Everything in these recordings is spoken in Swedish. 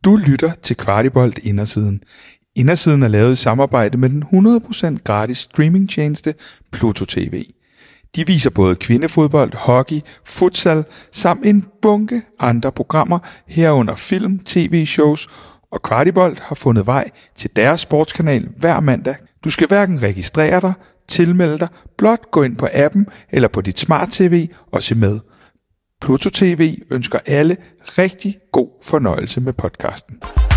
Du lytter til Kvartibolt Indersiden. Indersiden er lavet i samarbejde med den 100% gratis streamingtjeneste Pluto TV. De viser både kvindefodbold, hockey, futsal samt en bunke andre programmer herunder film, tv-shows, og Kvartibolt har fundet vej til deres sportskanal hver mandag. Du skal hverken registrere dig, tilmelde dig, blot gå ind på appen eller på dit smart-tv og se med. Pluto TV ønsker alle rigtig god fornøjelse med podcasten.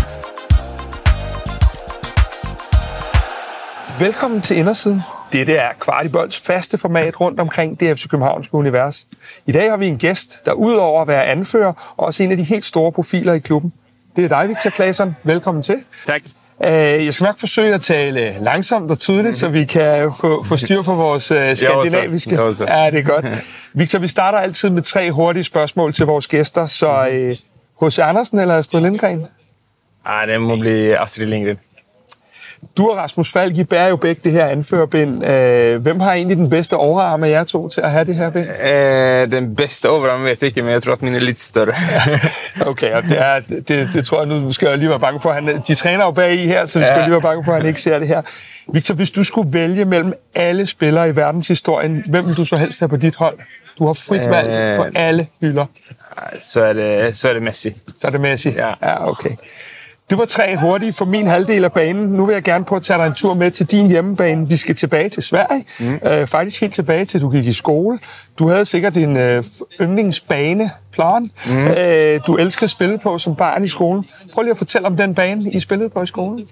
Velkommen til Indersiden. Dette er Kvartibolts faste format rundt omkring det FC Københavnske univers. I dag har vi en gæst, der udover at være anfører, også en af de helt store profiler i klubben. Det er dig, Victor Claesson. Velkommen til. Tak. Jeg skal nok forsøge at tale langsomt og tydeligt, så vi kan få styr på vores skandinaviske. Ja, det er godt. Victor, vi starter altid med 3 hurtige spørgsmål til vores gæster. Så H.C. Andersen eller Astrid Lindgren? Nej, det må blive Astrid Lindgren. Du og Rasmus Falk, I bærer jo begge det her anførerbind. Hvem har egentlig den bedste overarm af jer to til at have det her bind? Den bedste overarm vet jeg ikke, men jeg tror, at min er lidt større. Okay, og det tror jeg nu, skal jeg lige være bange for. De træner jo bag i her, så vi skal lige være bange for, at han ikke ser det her. Victor, hvis du skulle vælge mellem alle spillere i verdenshistorien, hvem vil du så helst have på dit hold? Du har frit valg på alle hylder. Så er det Messi. Så er det Messi? Ja, okay. Det var 3 hurtige for min halvdel af banen. Nu vil jeg gerne prøve at tage dig en tur med til din hjemmebane. Vi skal tilbage til Sverige. Faktisk helt tilbage til, du gik i skole. Du havde sikkert din yndlingsbaneplan. Du elsker at spille på som barn i skolen. Prøv lige at fortælle om den bane, I spillede på i skolen.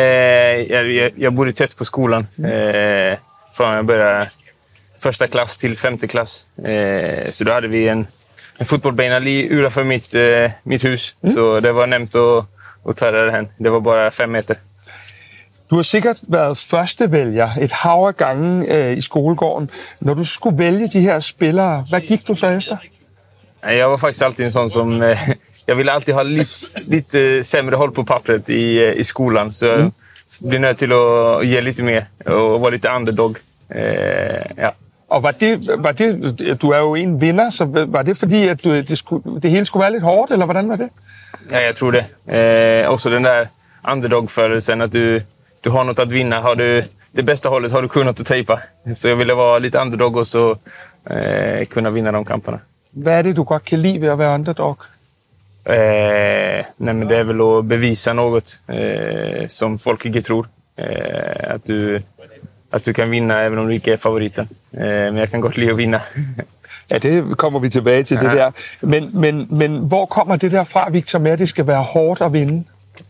Jeg boede tæt på skolen. Fra jeg började 1. klass til 5. klass. Så der havde vi en fotbollbane lige udenfor mit hus. Så det var nemt at tage det hen. Det var bare 5 meter. Du har sikkert været førstevælger et hav af gange i skolegården. Når du skulle vælge de her spillere, hvad gik du så efter? Jeg var faktisk altid en sådan som... Jeg ville alltid ha lidt sämre hold på pappret i skolen. Så jeg blev nødt til at give lidt mere og være lidt underdog. Ja. Og var det, du er jo en vinder, så var det fordi, at det hele skulle være lidt hårdt, eller hvordan var det? Ja, jeg tror det. Også den der underdog-følelsen, at du har noget at vinna. Har du det bedste holdet, har du kunnat att tejpa. Så jeg ville være lidt underdog og så kunne vinna de kampene. Hvad er det, du godt kan lide ved at være underdog? Nej, men det er vel at bevise noget, som folk ikke tror. At du kan vinna, även om du ikke er favoriten. Men jeg kan godt lide at vinna. Ja, det kommer vi tilbage til, det der. Men hvor kommer det der fra, Victor, med at det skal være hårdt at vinde?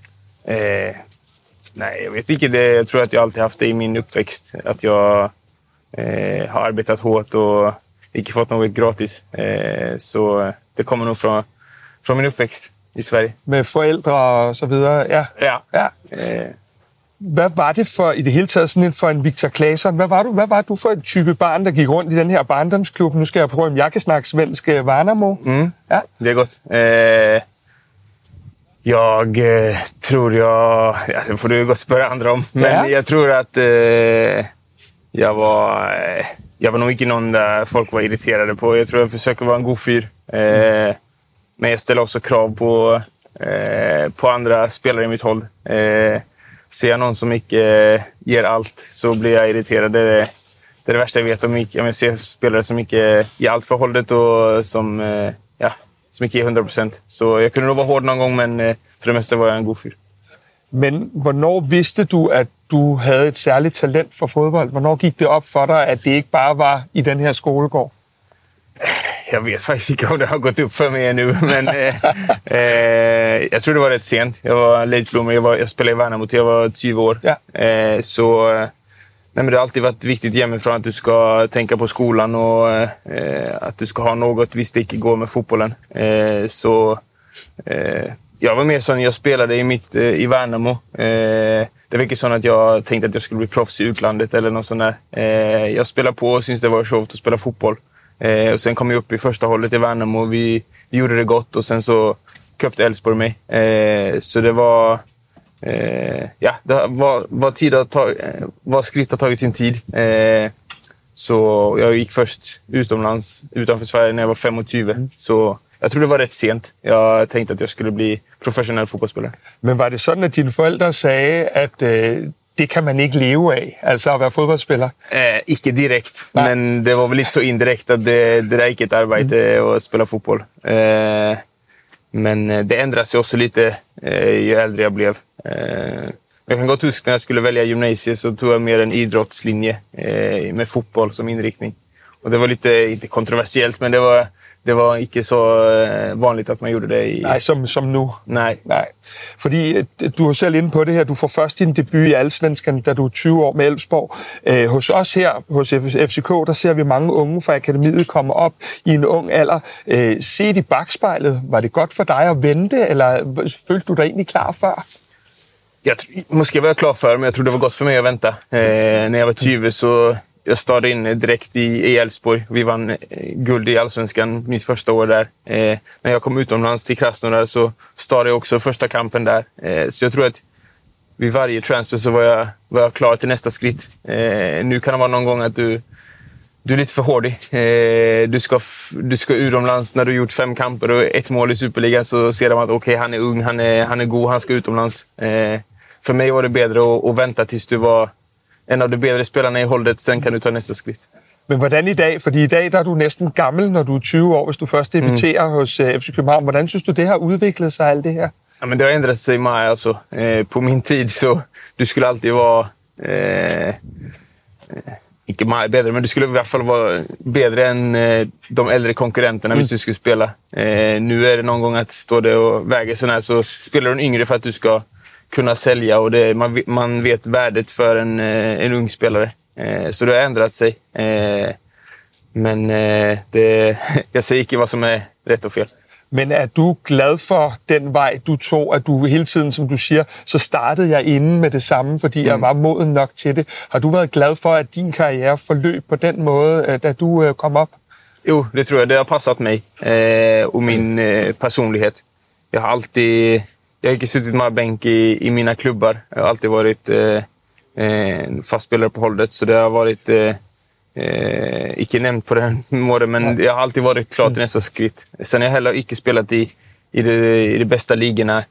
Nej, jag vet inte. Jag tror att jag alltid haft det i min uppväxt. Att jag har arbetat hårt och inte fått något gratis. Så det kommer nog från min uppväxt i Sverige. Med forældre og så videre, ja. Hvad var det for, i det hele taget sådan for en Victor Claesson? Hvad var du for en type barn, der gik rundt i den her barndomsklub? Nu skal jeg prøve, om jeg kan snakke svensk. Värnamo. Ja. Det är gott. Jag tror det får du gå och spöra andra om. Men jag tror att jag var nog inte någon där folk var irriterade på. Jag tror jag försöker vara en god fyr. Men jag ställer också krav på andra spelare i mitt håll. Ser jag någon som inte ger allt så blir jag irriterad. Det är det värsta jag vet. Om jag ser spelare som inte ger allt för hållet och som inte ger 100%. Så jag kunde nog vara hård någon gång, men för det mesta var jag en god fyr. Men hvornår vidste du, at du havde et særligt talent for fodbold? Hvornår gik det op for dig, at det ikke bare var i den her skolegård? Jag vet faktiskt inte om det har gått upp för mig nu, men jag tror det var rätt sent. Jag var late bloomer, jag spelade i Värnamo till jag var 20 år. Ja. Men det har alltid varit viktigt hemifrån att du ska tänka på skolan och att du ska ha något visst inte går med fotbollen. Jag var mer sån, jag spelade i Värnamo. Det var inte så att jag tänkte att jag skulle bli proffs i utlandet eller något sånt där. Jag spelade på och syntes det var tjovt att spela fotboll. Och sen kom jag upp i första hållet i Värnamo. Vi gjorde det gott och sen så köpte Elfsborg mig. Så det var... det var skritt att tagit sin tid. Så jag gick först utanför Sverige när jag var 25. Så jag tror det var rätt sent. Jag tänkte att jag skulle bli professionell fotbollsspelare. Men var det sådan, att dine forældre sagde, at det kan man ikke leve af, altså at være fodboldspiller? Ikke direkt, men det var väl lite så indirekt att det där gick ett arbete att spela fotboll. Men det ändrade sig också lite ju äldre jag blev. Jag kan gott huska när jag skulle välja gymnasiet så tog jag mer en idrottslinje med fotboll som inriktning. Och det var lite, inte kontroversiellt, men det var ikke så vanligt, at man gjorde det i... Nej, som nu. Nej. Fordi du er selv inde på det her. Du får først din debut i Allsvenskan, da du er 20 år med Elfsborg. Hos os her, hos FCK, der ser vi mange unge fra akademiet komme op i en ung alder. Set i bagspejlet, var det godt for dig at vente, eller følte du dig egentlig klar før? Måske var jag klar för, men jag tror det var gott för mig att vänta. När jag var 20 så... Jag startade in direkt i Elfsborg. Vi vann guld i Allsvenskan mitt första år där. När jag kom utomlands till Krasnodar så startade jag också första kampen där. Så jag tror att vid varje transfer så var jag klar till nästa skritt. Nu kan det vara någon gång att du är lite för hårdig. Du ska utomlands när du gjort 5 kamper och 1 mål i Superligan, så ser de att okej, han är ung, han är god, han ska utomlands. För mig var det bättre att vänta tills du var en av de bedre spelarna i holdet, sen kan du ta næste skridt. Men hvordan i dag? Fordi i dag der er du næsten gammel, når du er 20 år, hvis du først debuterer hos FC København. Hvordan synes du, det har udviklet sig, alt det her? Ja, men det har ändrat sig meget, altså. På min tid, så du skulle alltid vara... ikke meget bedre, men du skulle i hvert fall vara bedre än de äldre konkurrenterna hvis du skulle spela. Nu är det någon gång att stå där och väga sån här, så spelar du en yngre för att du ska kunna sälja, och man vet värdet för en ung spelare. Så det har ändrat sig. Men jag ser ikke vad som är rätt och fel. Men er du glad for den vej, du tog, at du hele tiden, som du siger, så startede jeg inden med det samme, fordi jeg var moden nok til det. Har du været glad for, at din karriere forløb på den måde, da du kom op? Jo, det tror jeg. Det har passat mig och min personlighet. Jag har inte suttit med bänk i mina klubbar. Jag har alltid varit fast spelare på hållet, så det har varit inte nämnt på den måten, men jag har alltid varit klar till nästa skritt. Sen har jag heller inte spelat i de bästa ligorna,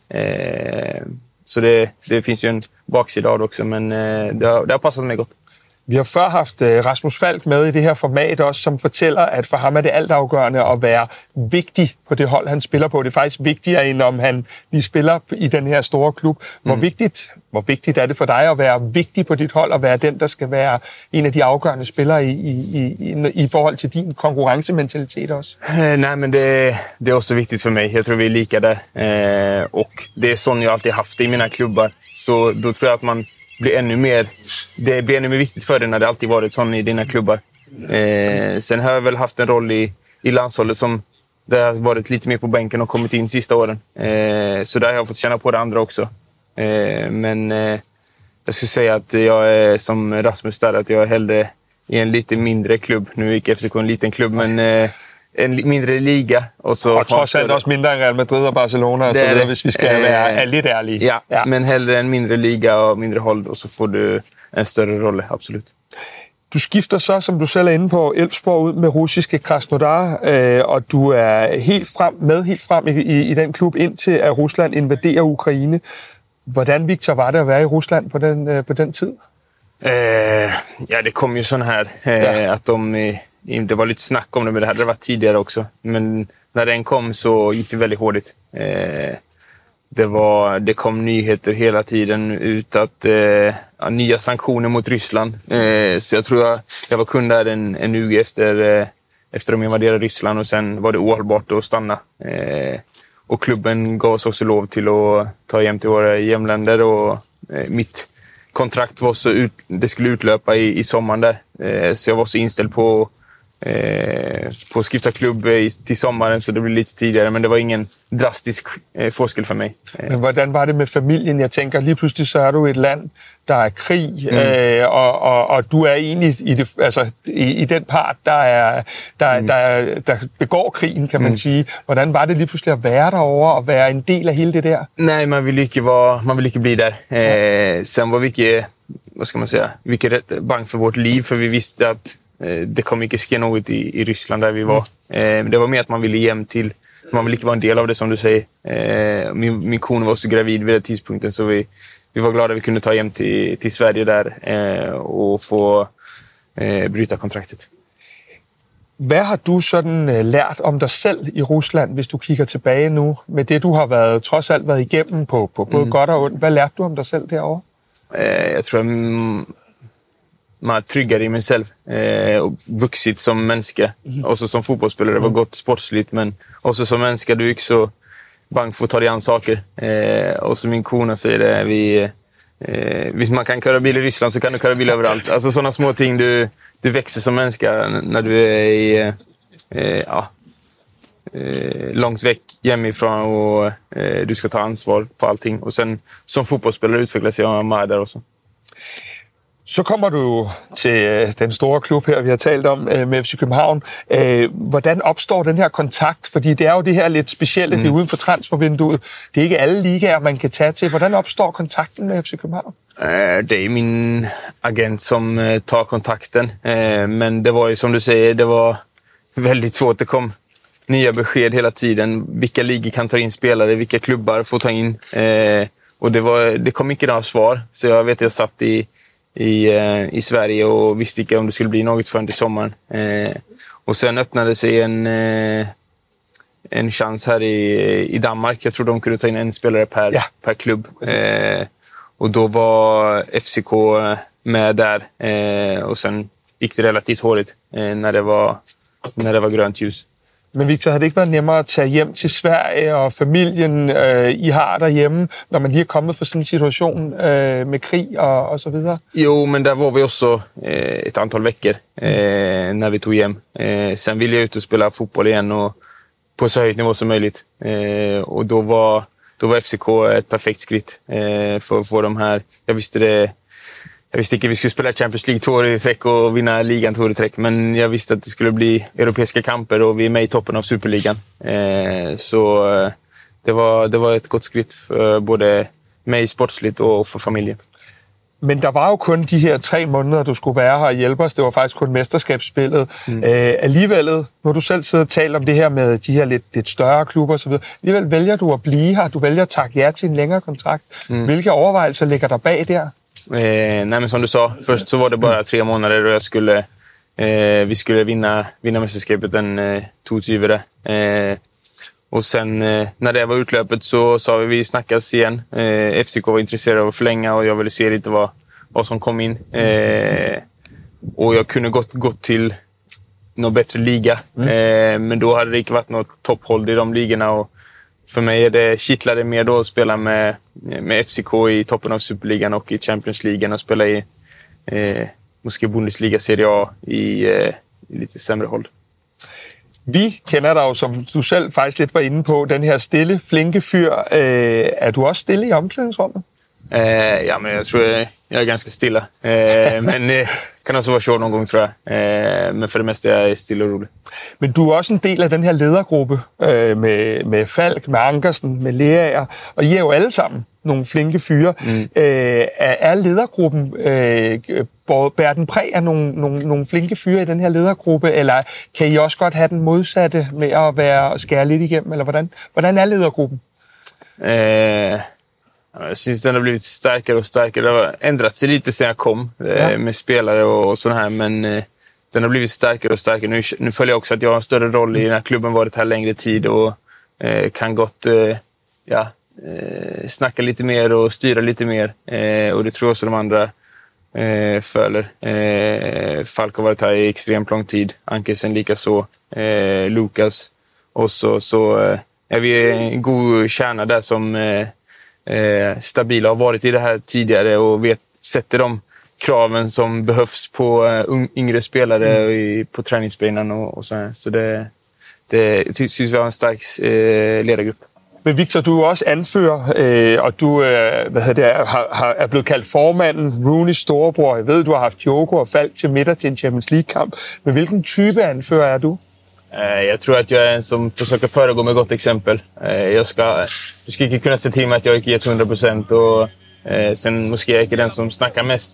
så det finns ju en baksida av det också, men det har passat mig godt. Vi har før haft Rasmus Falk med i det her format også, som fortæller, at for ham er det altafgørende at være vigtig på det hold, han spiller på. Det er faktisk vigtigere, end om han lige spiller i den her store klub. Hvor vigtigt er det for dig at være vigtig på dit hold, og være den, der skal være en af de afgørende spillere i forhold til din konkurrencementalitet også? Nej, men det är också viktigt för mig. Jag tror vi är lika där. Och det är sån jag alltid haft i mina klubbar. Så då tror jag att det blir ännu mer viktigt för dig när det alltid varit sån i dina klubbar. Sen har jag väl haft en roll i landshållet som det har varit lite mer på bänken och kommit in sista åren. Så där har jag fått känna på det andra också. Men jag skulle säga att jag är som Rasmus där, att jag är hellre i en lite mindre klubb. Nu gick FCK en liten klubb, men en mindre liga. Och trods alt også mindre end Real Madrid og Barcelona, og så videre, hvis vi skal være lidt ærlige. Ja, men hellre en mindre liga og mindre hold, og så får du en større rolle, absolut. Du skifter så, som du selv er inde på, Elfsborg ud med russiske Krasnodar, og du er helt frem i den klub, indtil at Rusland invaderer Ukraine. Hvordan, Victor, var det at være i Rusland på den tid? Ja, det kom ju sån här att det var lite snack om det, men det hade det varit tidigare också. Men när den kom så gick det väldigt hårdigt. Det kom nyheter hela tiden ut att nya sanktioner mot Ryssland. Så jag tror jag var kund där en UG efter de invaderade Ryssland, och sen var det ohållbart att stanna. Och klubben gav oss också lov till att ta hem till våra hemländer, och mitt kontrakt var det skulle utlöpa i sommaren där. Så jag var så inställd på att skifta klubb till sommaren, så det blev lite tidigare, men det var ingen drastisk forskel for mig. Men hvordan var det med familien? Jeg tænker, lige pludselig så er du et land, der er krig, og du er egentlig i den part, der begår krigen, kan man sige. Hvordan var det lige pludselig at være derovre og være en del af hele det der? Nej, man ville ikke blive der. Sen var vi ikke, vad ska man säga, vi ikke bange for vårt liv, for vi vidste at det kom ikke ske något i Ryssland där vi var. Det var mer att man ville hjem till För man vill inte vara en del av det, som du säger. Min kone var så gravid vid den tidpunkten, så vi var glada att vi kunde ta hem till Sverige där och få bryta kontraktet. Hvad har du sådan lært om dig selv i Rusland, hvis du kigger tilbage nu, med det du har trods alt været igennem på både godt og ondt? Hvad lærte du om dig selv derovre? Jag tror man är tryggare i mig själv och vuxit som människa. Också som fotbollsspelare, det var gott sportsligt, men också som människa, du är inte så bang för att ta dig an saker. Och som min kona säger det, hvis man kan köra bil i Ryssland så kan du köra bil överallt. Alltså sådana små ting, du växer som människa när du är långt väck hemifrån och du ska ta ansvar på allting. Och sen som fotbollsspelare utvecklas jag med där också. Så kommer du til den store klub her, vi har talt om, med FC København. Hvordan opstår den her kontakt? Fordi det er jo det her lidt specielle, det er uden for transfervinduet. Det er ikke alle ligaer, man kan tage til. Hvordan opstår kontakten med FC København? Det är min agent som tar kontakten. Men det var ju som du säger, det var väldigt svårt. Det kom nya besked hela tiden. Vilka ligor kan ta in spelare, vilka klubbar får ta in. Och det kom inte några svar. Så jag vet att jag satt i Sverige och visste inte om det skulle bli något förrän till sommaren. Och sen öppnade sig en chans här i Danmark. Jag tror de kunde ta in en spelare per klubb. Och då var FCK med där. Och sen gick det relativt hårigt när det var grönt ljus. Men Victor, har det ikke været nemmere at tage hjem til Sverige og familien, I har derhjemme, når man lige er kommet fra sådan en situation med krig og så videre? Jo, men där var vi också ett antal veckor när vi tog hem. Sen ville jag ut och spela fotboll igen och på så högt nivå som möjligt. Och då var FCK ett perfekt skritt för att få de här. Jag visste inte att vi skulle spela Champions League 2 år i träck och vinna ligan 2 år i träck. Men jag visste att det skulle bli europeiska kamper och vi är med i toppen av Superligan. Så det var ett gott skritt för både mig sportsligt och för familjen. Men der var jo kun de her 3 måneder, du skulle være her og hjælpe os. Det var faktisk kun mesterskabsspillet. Alligevel, når du selv sidder og taler om det her med de her lidt større klubber osv., alligevel vælger du at blive her. Du vælger at takke ja til en længere kontrakt. Hvilke overvejelser ligger der bag der? Nej, men som du sa, först så var det bara 3 månader och vi skulle vinna mästerskapet den 22. Och sen när det var utlöpet så sa vi snackas igen. FCK var intresserad av att förlänga och jag ville se lite vad som kom in. Och jag kunde gått till någon bättre liga. Men då hade det inte varit något topphåll i de ligorna. Och för mig är det kittlade mer då att spela med FCK i toppen av Superligan och i Champions League och spela i måske Bundesliga Serie A i lite sämre håll. Vi kender dig jo, som du selv faktisk lidt var inde på, den her stille, flinke fyr. Er du også stille i omklædningsrummet? Ja, men jag tror jag är ganska stilla. Men kan också vara sjov någon gång, tror jag. Men för det mesta är jag stilla och rolig. Men du er også en del af den her ledergruppe med Falk, med Ankersen, med Leaer, og I er jo alle sammen nogle flinke fyre. Er ledergruppen, bærer den præg af nogle flinke fyre i den her ledergruppe, eller kan I også godt have den modsatte med at skære lidt igennem, eller hvordan er ledergruppen? Jag syns den har blivit starkare och starkare. Det har ändrat sig lite sen jag kom med spelare och sådana här, men den har blivit starkare och starkare. Nu följer jag också att jag har en större roll i den här klubben, varit här längre tid och kan gott snacka lite mer och styra lite mer. Och det tror jag också de andra följer. Falk har varit här i extremt lång tid. Ankersen lika så. Lukas. Och så är vi en god kärna där som stabila, har varit i det här tidigare och sätter de kraven som behövs på yngre spelare på träningsbanan och så här. Så det syns vi har en stark ledargrupp. Men Victor, du er også anfører, og du er blevet kaldt formanden, Rooneys storebror. Jeg ved, du har haft Diogo og Falk til middag til en Champions League-kamp. Men hvilken type anfører er du? Jag tror att jag är en som försöker föregå med gott exempel. Du ska inte kunna se till mig att jag inte ger 100% och sen måske jag inte den som snackar mest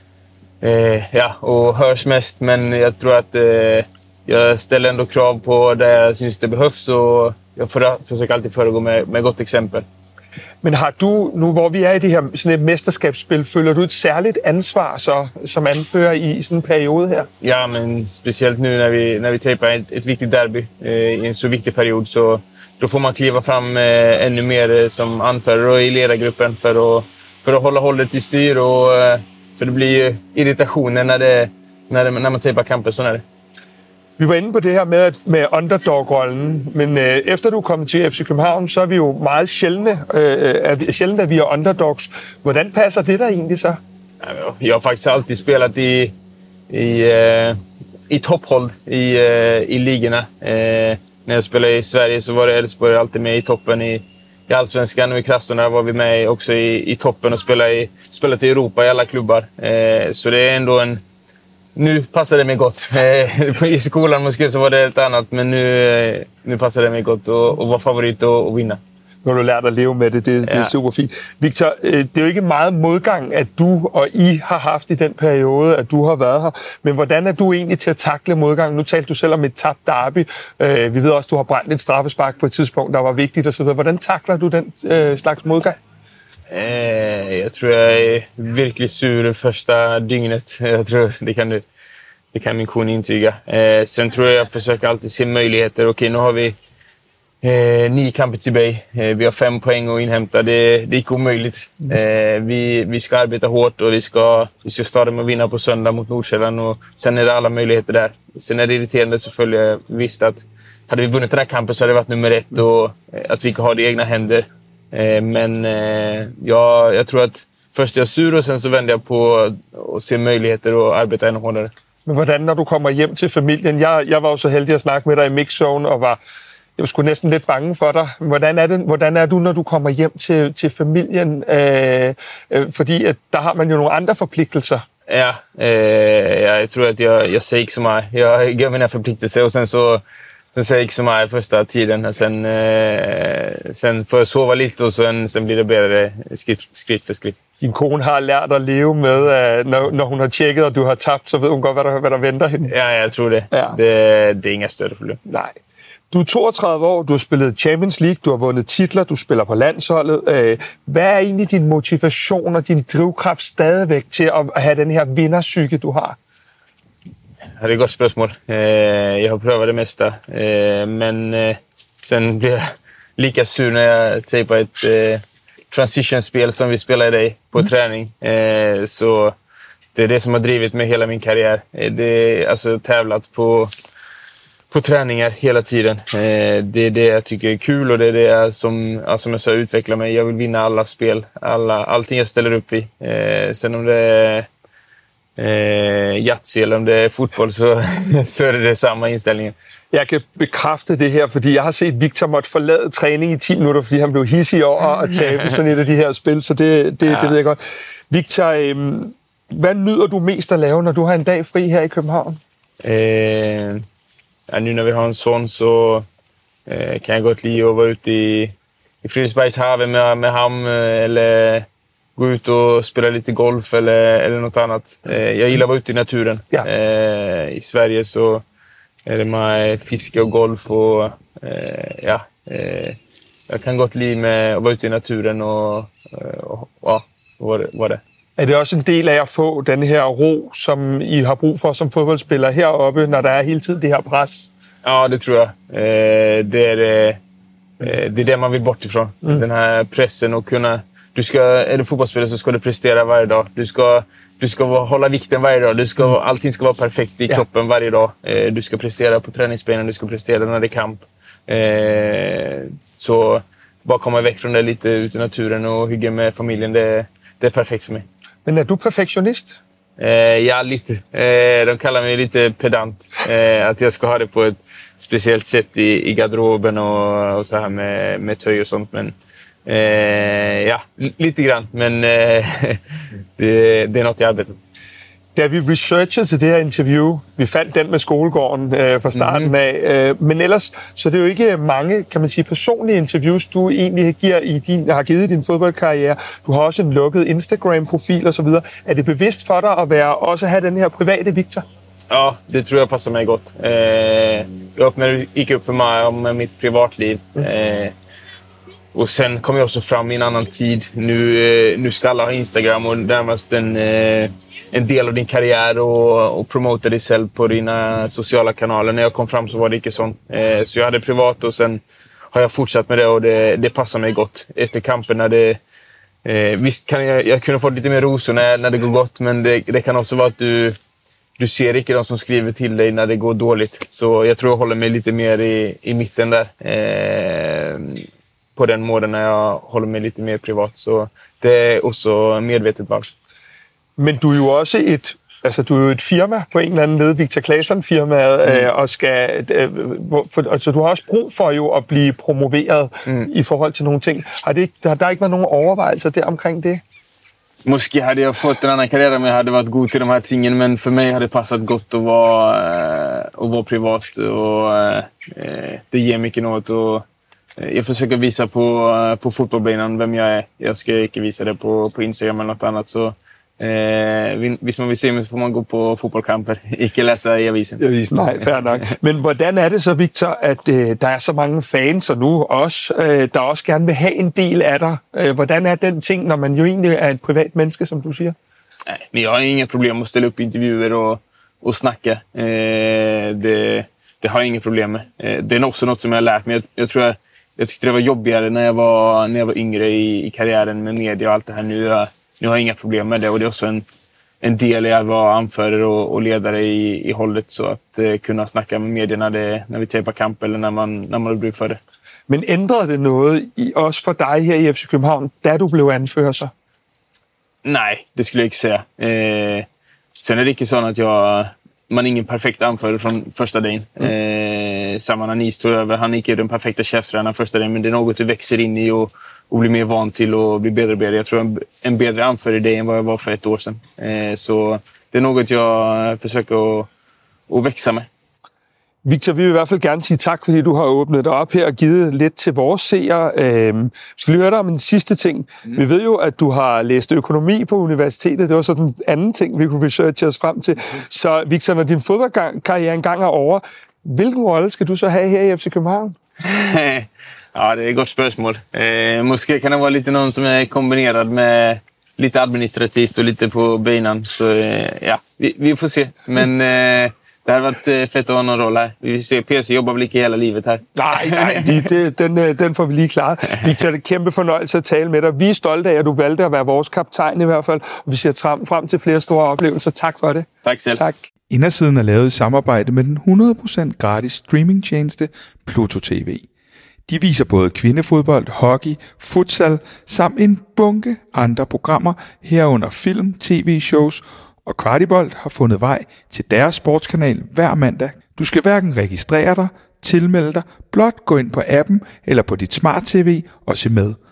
och hörs mest, men jag tror att jag ställer ändå krav på det jag syns det behövs och jag försöker alltid föregå med gott exempel. Men har du, nu hvor vi er i det her sådan et mesterskabsspil, føler du et særligt ansvar så, som anfører i sådan en periode her? Ja, men speciellt nu när vi tejpar ett viktigt derby i en så viktig period, så då får man kliva fram ännu mer som anförare och i ledargruppen för att hålla hållet i styr, och för det blir ju irritationer när man tejpar kamper, sådan er det. Vi var inde på det her med underdog-rollen, men efter du er kommet til FC København, så er vi jo meget sjældent, at vi er underdogs. Hvordan passer det der egentlig så? Jag har faktiskt alltid spelat i topphold i ligorna. När jag spelade i Sverige så var det Elfsborg alltid med i toppen i Allsvenskan, och i Krasnodar var vi med också i toppen och spelat i Europa i alla klubbar. Så det är ändå nu passar det mig gott. I skolan måske så var det ett annat, men nu passar det mig gott att vara favorit och vinna. Nu har du lært at leve med det. Det er super fint. Victor, det er jo ikke meget modgang, at du og I har haft i den periode, at du har været her. Men hvordan er du egentlig til at takle modgang? Nu talte du selv om et tabt derby. Vi ved også, at du har brændt et straffespark på et tidspunkt, der var vigtigt osv. Hvordan takler du den slags modgang? Jag tror jag är virkelig sur första dygnet. Jag tror det kan min kon intyga. Sen tror jag försöker alltid se möjligheter. Okej, nu har vi 9 kamper tilbage. Vi har 5 poäng att inhämta. Det är inte omöjligt. Vi ska arbeta hårt, och vi ska starta med att vinna på söndag mot Nordsjælland, och sen är det alla möjligheter där. Sen är det irriterande selvfølgelig visst att hade vi vunnit den här kampen så hade det varit nummer 1, och att vi inte har det i egna händer. Men jag tror att först är jag sur, och sen så vänder jag på att se möjligheter och arbeta ännu hårdare. Men hvordan, når du kommer hjem til familien? Jeg var jo så heldig at snakke med dig i mixzone, og jeg var sgu næsten lidt bange for dig. Hvordan er du, når du kommer hjem til familien? Fordi at der har man jo nogle andre forpligtelser. Ja, jag tror att jag säger inte så mycket. Jag gör mina förpliktelser, och sen säger jag inte så mycket första tiden. Och sen får jag sova lite, och sen blir det bedre skridt for skridt. Din kone har lært at leve med, når hun har tjekket, og du har tabt, så ved hun godt, hvad der venter hende. Ja, jeg tror det. Ja. Det er ingen større problem. Nej. Du er 32 år, du har spillet Champions League, du har vundet titler, du spiller på landsholdet. Hvad er egentlig din motivation og din drivkraft stadigvæk til at have den her vinderpsyke, du har? Ja, det er et godt spørgsmål. Jeg har prøvet det meste, men sen bliver jeg lika sur, når jeg taber et transitionspel som vi spelar i dag på träning. Så det är det som har drivit mig hela min karriär. Det är alltså tävlat på träningar hela tiden. Det är det jag tycker är kul, och det är det som jag sa utvecklar mig. Jag vill vinna alla spel, allting jag ställer upp i. Sen om det är Yatzy eller om det er fodbold, så er det samme indstilling. Jeg kan bekræfte det her, fordi jeg har set Victor måtte forlade træning i 10 minutter, fordi han blev hidsig over at tabe sådan et af de her spil, så det ved jeg godt. Victor, hvad nyder du mest at lave, når du har en dag fri her i København? Nu når vi har en son, så kan jeg godt lide at være ute i Fredriksbergshavet med ham, eller gå ut och spela lite golf eller något annat. Jag gillar att vara ute i naturen. Ja. I Sverige så är det med fiske och golf, och jag kan godt lide med at være ute i naturen og hvad det. Er det også en del af at få den her ro, som I har brug for som fodboldspiller heroppe, når der er hele tiden det her pres? Ja, det tror jeg. Det er det man vill bort ifrån. Den här pressen och kunna... Är du fotbollsspelare så ska du prestera varje dag. Du ska hålla vikten varje dag. Allting ska vara perfekt i kroppen varje dag. Du ska prestera på träningsbenen, du ska prestera när det är kamp. Så bara komma väck från det lite ut i naturen och hygga med familjen, det är perfekt för mig. Men är du perfektionist? Ja, lite. De kallar mig lite pedant. Att jag ska ha det på ett speciellt sätt i garderoben och så här med töj och sånt. Men ja, lite grann. Men det er noget, jeg arbejder. Da vi researchede til det her interview, vi fandt den med skolegården fra starten af, men ellers, så det er jo ikke mange, kan man sige, personlige interviews, du egentlig har givet i din fodboldkarriere. Du har også en lukket Instagram-profil og så videre. Er det bevidst for dig at også have den her private Victor? Ja, det tror jag passar mig gott. Gick upp för mig om mitt privatliv. Och sen kom jag också fram i en annan tid. Nu ska alla ha Instagram och närmast en del av din karriär och promota dig själv på dina sociala kanaler. När jag kom fram så var det inte sånt. Så jag hade privat och sen har jag fortsatt med det och det passar mig gott. Efter kampen när det... visst kan jag kunde få lite mer rosor när det går gott, men det kan också vara att du ser inte de som skriver till dig när det går dåligt. Så jag tror jag håller mig lite mer i mitten där. På den måten när jag håller mig lite mer privat. Så det är också medvetet valg. Men du er jo også du er jo et firma på en eller anden led, Victor Claesson-firmaet, og så du har også brug for jo at blive promoveret i forhold til nogle ting. Har der ikke været nogen overvejelser der omkring det? Måske hade jag fått en annan karriär om jag hade varit god till de här tingen, men för mig har det passat gott att vara privat och det ger mycket något och jag försöker visa på fotbollsbanan vem jag är. Jag ska inte visa det på Instagram eller något annat, så hvis man vil se mig, så får man gå på fodboldkamper, ikke læse i avisen. Nej, fair nok. Men hvordan er det så, Victor, at der er så mange fans, og nu også, der også gerne vil have en del af dig? Hvordan er den ting, når man jo egentlig er et privat menneske, som du siger? Nej, men jeg har ingen problem at stille upp i intervjuer og snakke. Det har jeg ingen problem med. Det er også noget, som jeg har lært mig. Jeg tror, jeg tyckte det var jobbigare när jag var yngre i karriären med media och allt det här. Nu har jag inga problem med det, och det är också en del i att vara anförare och ledare i hållet, så att kunna snacka med media när vi tejpar kamp eller när man har brug för det. Men ændrede det noget også for dig her i FC København, da du blev anfører så? Nej, det skulle jag inte säga. Sen är det inte så att man är ingen perfekt anförare från första dagen. Saman Anis tog över, han är inte den perfekta chefstränaren första dagen, men det är något du växer in i och blir mer van till och blir bättre och bättre. Jag tror en bättre anförare i det än vad jag var för ett år sedan. Så det är något jag försöker at växa med. Victor, vi vil i hvert fald gerne sige tak, fordi du har åbnet dig op her og givet lidt til vores seere. Vi skal lige høre dig om en sidste ting. Vi ved jo, at du har læst økonomi på universitetet. Det var så den anden ting, vi kunne researche os frem til. Så Victor, når din fodboldkarriere engang er over, hvilken rolle skal du så have her i FC København? Ja, det är ett gott spörsmål. Måske kan det vara lite någon som är kombinerad med lite administrativt och lite på banan. Så ja, vi får se. Men det har varit fett att ha någon roll här. Vi ser, PC jobbar väl ikke hela livet her. Nej, den får vi lige klaret. Victor, det er kæmpe fornøjelse at tale med dig. Vi er stolte af, at du valgte at være vores kaptajn i hvert fald. Og vi ser frem til flere store oplevelser. Tak for det. Tak selv. Tak. Indersiden er lavet i samarbejde med den 100% gratis streamingtjeneste Pluto TV. De viser både kvindefodbold, hockey, futsal samt en bunke andre programmer herunder film, tv-shows, og Kvartibolt har fundet vej til deres sportskanal hver mandag. Du skal hverken registrere dig, tilmelde dig, blot gå ind på appen eller på dit smart-tv og se med.